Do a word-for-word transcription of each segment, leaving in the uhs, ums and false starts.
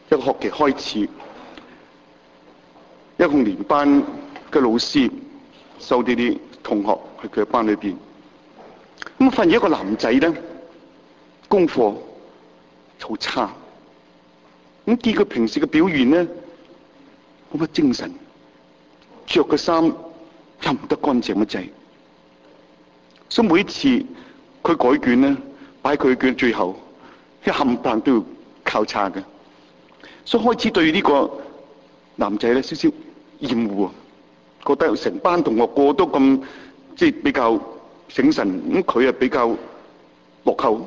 一個學期開始，一共年班嘅老師收啲啲同學喺佢嘅班裏邊，咁發現一個男仔咧功課好差，咁見佢平時嘅表現咧冇乜精神，着嘅衫又唔得乾淨乜滯，所以每一次佢改卷咧，擺佢嘅卷最後，一冚唪唥都要交叉嘅，所以開始對呢個男仔咧少少厭惡，覺得成班同學個個都咁即係比較醒神，咁佢啊比較落後。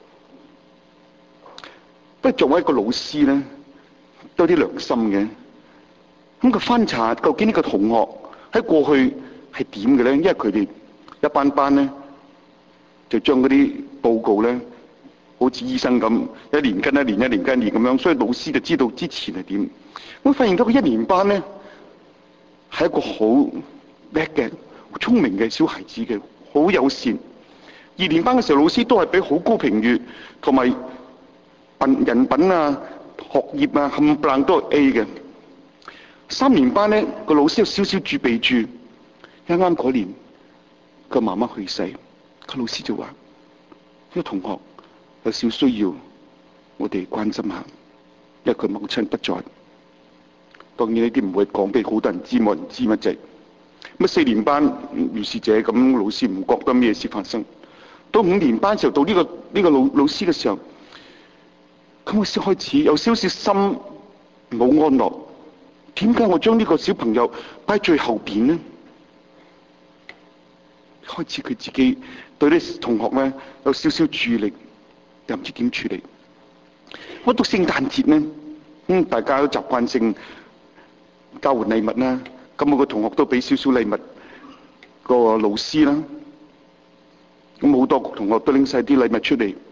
不過作為一個老師咧，都有啲良心嘅。咁佢翻查究竟呢個同學喺過去係點嘅咧？因為佢哋一班班咧就將嗰啲報告咧，好似醫生咁，一年跟一年，一年跟一年咁樣，所以老師就知道之前係點。我發現到佢一年班咧係一個好叻嘅、好聰明嘅小孩子嘅，好友善。二年班嘅時候，老師都係俾好高評語，同埋品人品啊、學業啊冚唪唥都係 A 嘅。三年班咧，個老師有少少準備住，啱啱嗰年個媽媽去世，個老師就話：呢個同學有少需要我哋關心下，因為佢母親不在。當然呢啲唔會講俾好多人知，冇人知乜滯。咁四年班如是者咁，老師唔覺得咩事發生。到五年班時候，到呢、這個呢、這個老老師嘅時候，咁我先開始有少少心冇安樂。點解我將呢個小朋友擺喺最後邊呢？開始佢自己對啲同學咧有少少注意力，又唔知點處理。我到聖誕節咧，咁大家都習慣性交換禮物啦，咁我個同學都俾少少禮物個老師啦。咁好多同學都拎晒啲禮物出嚟，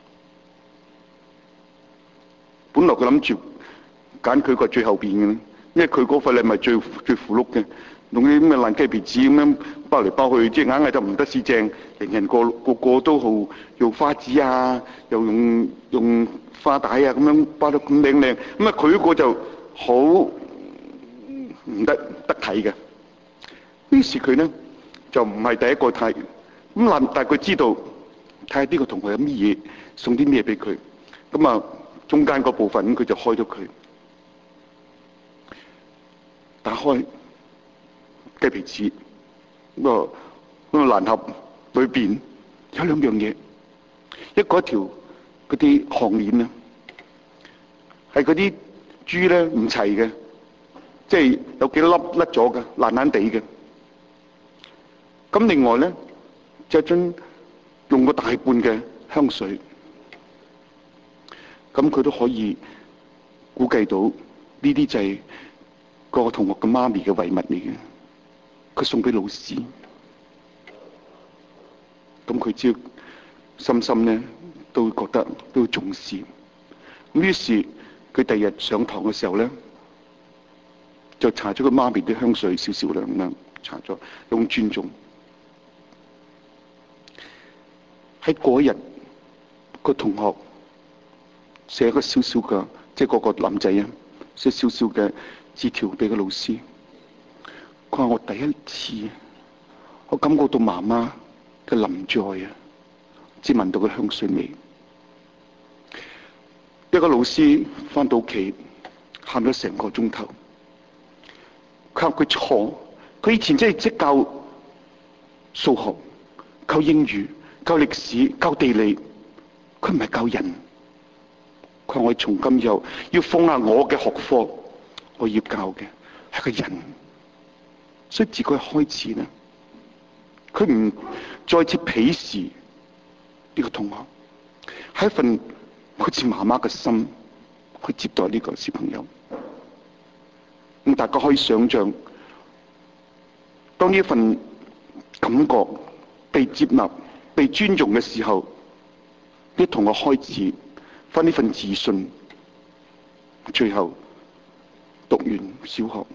本來佢諗住揀佢個最後邊嘅，因為佢嗰份禮物最最符碌嘅，用啲咁嘅爛雞皮紙咁樣包嚟包去，即係硬係就唔得四正，人人個個個都好用花紙啊，又用用花帶啊咁樣包得咁靚靚，咁啊佢嗰個就好唔得得體嘅。於是佢咧就唔係第一個睇，咁嗱，但係佢知道睇下呢個同學有乜嘢，送啲咩俾佢，咁啊中間嗰部分佢就開咗佢。打開雞皮紙，咁啊嗰個爛盒裏邊有兩樣嘢，一個一條嗰啲項鏈啊，係嗰啲珠咧唔齊嘅，即係有幾粒甩咗嘅，爛爛地嘅。咁另外咧就樽用過大半嘅香水，咁佢都可以估計到呢啲就係個同學嘅媽咪嘅遺物嚟嘅，佢送俾老師，咁佢只要深深咧都會覺得都會重視，咁於是佢第日上堂嘅時候咧，就搽咗個媽咪啲香水少少啦，咁樣搽咗，用尊重。喺嗰日個同學寫一個少少嘅，即係嗰個男仔啊，寫少少嘅字條俾個老師。佢話：我第一次，我感覺到媽媽嘅臨在啊，只聞到個香水味。一個老師翻到屋企，喊咗成個鐘頭。佢話佢錯，佢以前真係識教數學、教英語、教歷史、教地理，佢唔係教人。佢話我從今以後要放下我嘅學科，我要教嘅係個人。所以自佢開始咧，佢唔再次鄙視呢個同學，係一份好似媽媽嘅心去接待呢個小朋友。咁大家可以想象，當呢一份感覺被接納、被尊重嘅時候，啲同學開始翻呢份自信，最後讀完小學，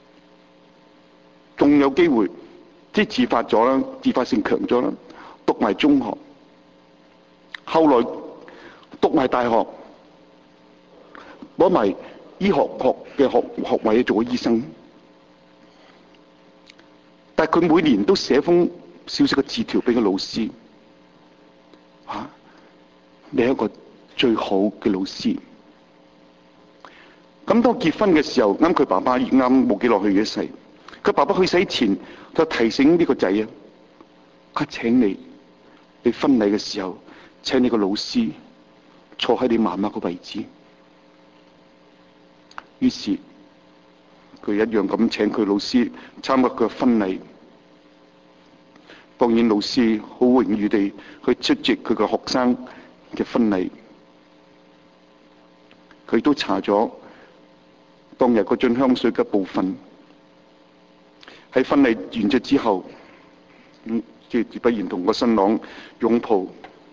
仲有機會即係自發咗啦，自發性強咗啦，讀埋中學，後來讀埋大學，攞埋醫學學嘅學學位做咗醫生，但係佢每年都寫封小小嘅字條俾個老師，啊，你係一個最好嘅老師。咁當結婚嘅時候，啱佢爸爸啱冇幾耐去嘅世，佢爸爸去世前就提醒呢個仔啊，佢請你，你婚禮嘅時候請你個老師坐喺你媽媽個位置。於是佢一樣咁請佢老師參加佢嘅婚禮。當然老師好榮譽地去出席佢個學生嘅婚禮。佢都搽咗當日嗰樽香水嘅部分。喺婚禮完咗之後，咁即係自不然同個新郎擁抱。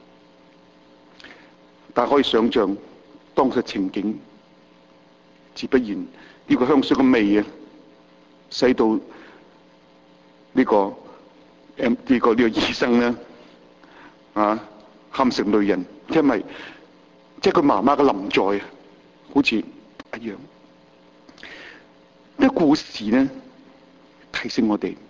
但可以想象當時情景，自不然呢個香水嘅味啊，使到呢個誒呢個呢個醫生咧啊喊成淚人，因為即係佢媽媽嘅臨在啊，好似一樣。呢個故事咧提醒我哋，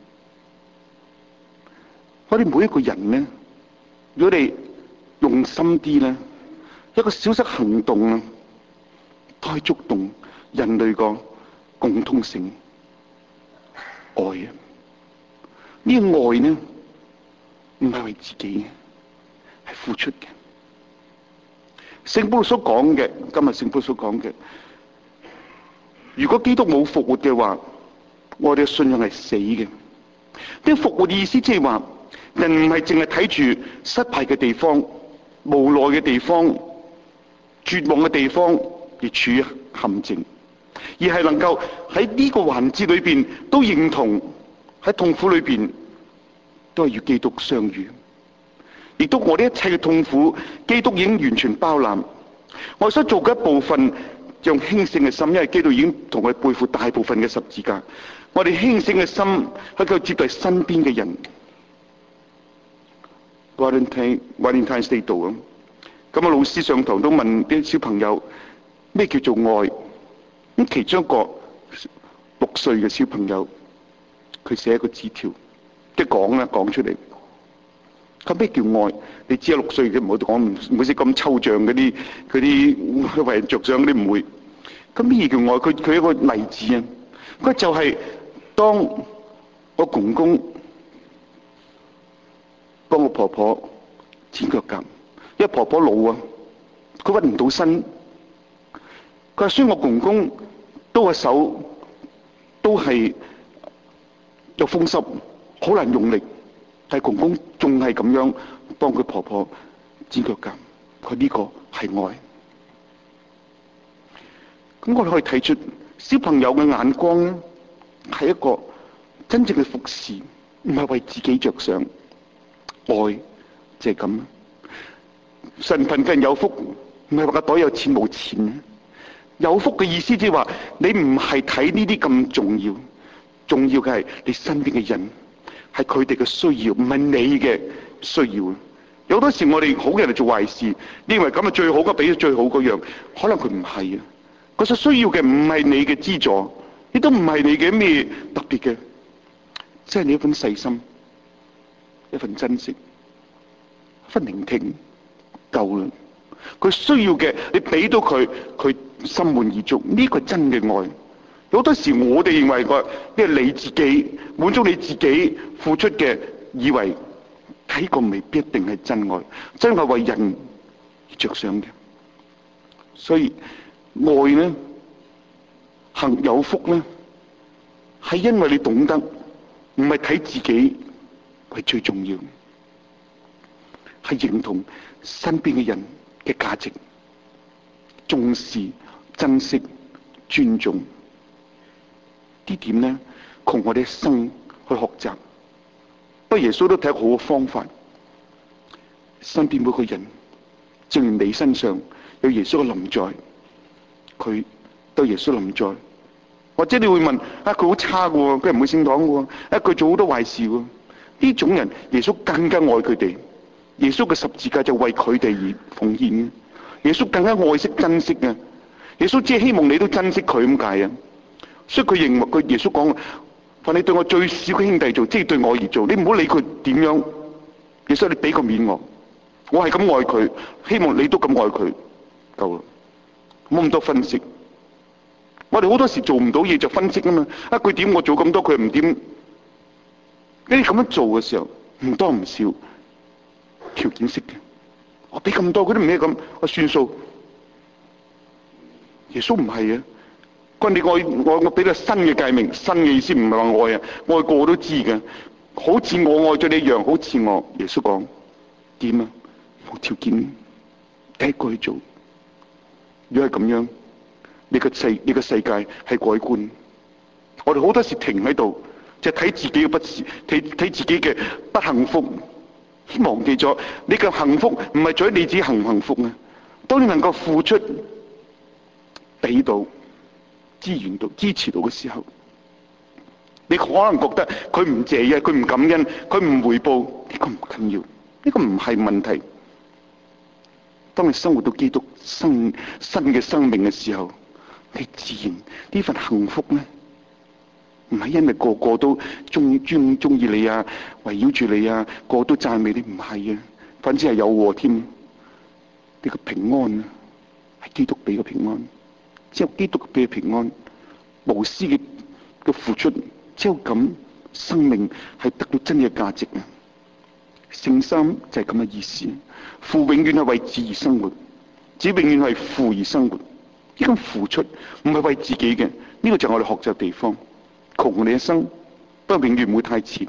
我哋每一個人咧，如果你用心啲咧，一個小小行動啊，都可以觸動人類個共通性愛啊！呢個愛呢，唔係為自己嘅，係付出嘅。聖保羅所講嘅，今日聖保羅所講嘅，如果基督冇復活嘅話，我哋嘅信仰係死嘅。呢個復活嘅意思即係話，人唔係淨係睇住失敗嘅地方、無奈嘅地方、絕望嘅地方而處於陷阱，而係能夠喺呢個環節裏邊都認同，喺痛苦裏邊都係與基督相遇，亦都我哋一切嘅痛苦，基督已經完全包攬。我所做嘅一部分，用輕省嘅心，因為基督已經同我哋背負大部分嘅十字架。我哋輕省嘅心喺度接待身邊嘅人。Valentine Valentine's Day 度啊，咁啊老師上堂都問啲小朋友咩叫做愛？咁其中一個六歲嘅小朋友，佢寫一個字條，即係講啦，講出嚟。咁咩叫愛？你知啊，六歲嘅唔好講，唔會識咁抽象嗰啲嗰啲為人着想嗰啲唔會。咁咩叫愛？佢佢一個例子啊，佢就係當我公公幫我婆婆剪腳甲，因為婆婆老啊，佢屈唔到身。佢話雖然我公公都個手都係有風濕，好難用力，但係公公仲係咁樣幫佢婆婆剪腳甲。佢呢個係愛。咁我哋可以睇出小朋友嘅眼光咧，係一個真正嘅服侍，唔係為自己着想。愛就係咁。神貧嘅人有福，唔係話個袋有錢冇錢。有福嘅意思即係話，你唔係睇呢啲咁重要，重要嘅係你身邊嘅人，係佢哋嘅需要，唔係你嘅需要。有好多時我哋好嘅人嚟做壞事，認為咁係最好嘅，俾最好嗰樣，可能佢唔係啊。佢所需要嘅唔係你嘅資助，亦都唔係你嘅咩特別嘅，即係你一份細心，一份珍惜，一份聆聽，夠啦。佢需要嘅，你俾到佢，佢心滿意足，呢個係真嘅愛。有好多時我哋認為個，因為你自己滿足你自己付出嘅，以為睇過未必一定係真愛，真係為人而着想嘅。所以愛呢，行有福呢，係因為你懂得，唔係睇自己係最重要，係認同身邊嘅人嘅價值，重視、珍惜、尊重呢點呢，窮我哋一生去學習。不過耶穌都睇好嘅方法，身邊每個人，正如你身上有耶穌嘅臨在，佢對耶穌臨在。或者你會問啊，佢好差嘅喎，佢唔會聖堂嘅喎，啊佢做好多壞事喎。呢種人耶穌更加愛佢哋，耶穌嘅十字架就為佢哋而奉獻嘅。耶穌更加愛惜珍惜嘅， 耶穌只係希望你都珍惜佢咁解啊。所以佢認為佢耶穌講，凡你對我最小嘅兄弟做，即係對我而做，你唔好理佢點樣。耶穌你俾個面我，我係咁愛佢，希望你都咁愛佢，夠啦，冇咁多分析。我哋好多時做唔到嘢就分析啊嘛，啊佢點我做咁多，佢唔點。你咁樣做嘅時候，唔多唔少條件式嘅，我俾咁多佢都唔係咁，我算數。耶穌唔係啊，佢話你愛我，我俾個新嘅誡命，新嘅意思唔係話愛啊，愛個個都知嘅，好似我愛咗你一樣，好似我。耶穌講點啊？冇條件，第一個去做。如果係咁樣，你個世你個世界係改觀。我哋好多時停喺度，就睇自己嘅不是，睇睇自己嘅不幸福，忘記咗你嘅幸福唔係在於你自己幸唔幸福啊。當你能夠付出、俾到、資源到、支持到嘅時候，你可能覺得佢唔謝意，佢唔感恩，佢唔回報，呢個唔緊要，呢個唔係問題。當你生活到基督生新嘅生命嘅時候，你自然呢份幸福咧，唔係因為個個都中專中意你啊，圍繞住你啊，個個都讚美你，唔係啊，反之係有禍添。呢個平安啊，係基督俾嘅平安，只有基督俾嘅平安，無私嘅嘅付出，只有咁生命係得到真嘅價值啊！聖三就係咁嘅意思，父永遠係為子而生活，子永遠係父而生活。呢種付出唔係為自己嘅，呢個就係我哋學習嘅地方。窮我哋一生，不過永遠唔會太遲。